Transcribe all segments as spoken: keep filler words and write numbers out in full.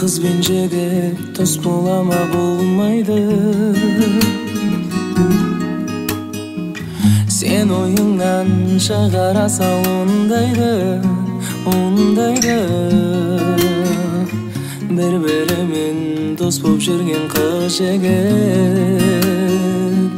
Kız ben жігіт дос бола ма болмайды. Sen oyundan шығара сал ондайды, ондайды. Бір-бірімен дос боп жүрген қыз жігіт,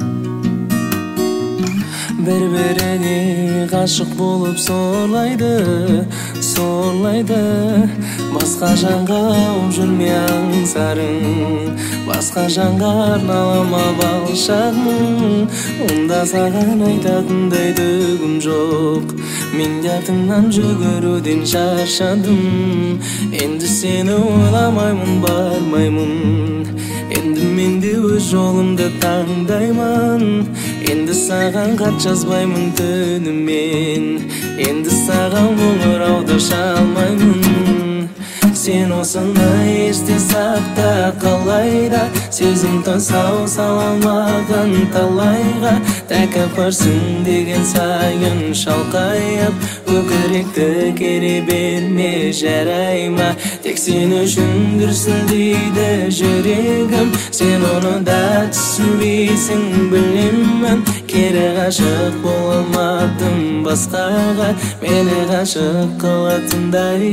бір-біріне ғашық болып сорлайды, сорлайды. Басқа жанға ауып жүрме аңсарың, басқа жанға арналама бал шағың. Онда саған айтатындай түгім жоқ, мен артыңнан жүгіруден шаршадым. Енді сені ойламаймын, бармаймын, енді мен де өз жолымды таңдаймын. Енді саған хат жазбаймын түнімен, енді саған қоңырауды шалмаймын. Sen осыны есте сақта қалайда, сезім тосау саламаған талайға. Тәкаппарсың деген сайын шалқайып, көкіректі кере берме жарайма. Тек сен үшін дүрсілдейді жүрегім, сен оны да түсінбейсің білемін. Кері ғашық бола алмадым басқаға, мені ғашық қылатындай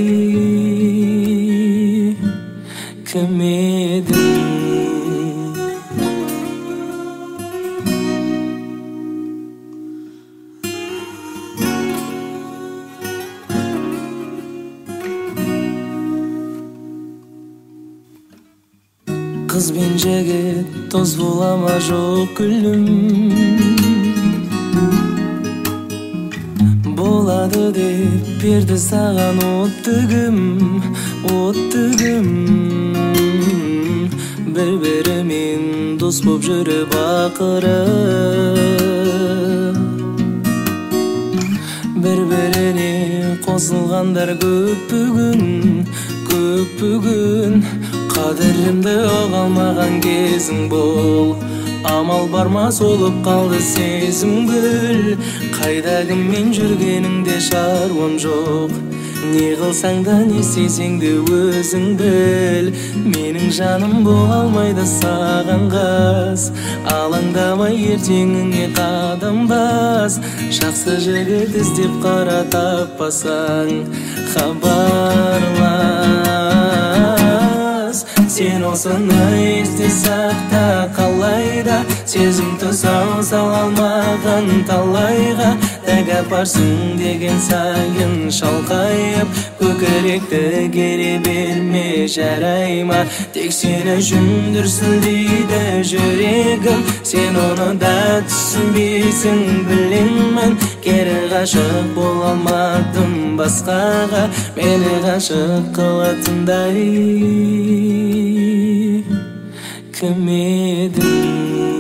кім едің? Kız ben жігіт дос бола ма жоқ күлім? Болады деп берді саған оттығым, оттығым. Бір-бірімен дос боп жүріп ақыры, бір-біріне қосылғандар көп бүгін, көп бүгін. Қадірімді ұғалмаған кезің бол, амал барма солып қалды сезім гүл. Қайда кіммен жүргеніңде шаруам жоқ, не қылсаң да не істесең де өзің біл. Менің жаным бола алмайды саған қас, алаңдамай ертеңіңе қадам бас. Жақсы жігіт іздеп қара таппасаң хабарлас. Sen осыны есте сақта қалайда, сезім тұсау сала алмаған талайға. Тәкаппарсың деген сайын шалқайып, көкіректі кере берме жарайма. Тек сен үшін дүрсілдейді жүрегім, сен оны да түсінбейсің білемін. Кері ғашық бола алмадым басқаға, мені ғашық қылатындай кім едің?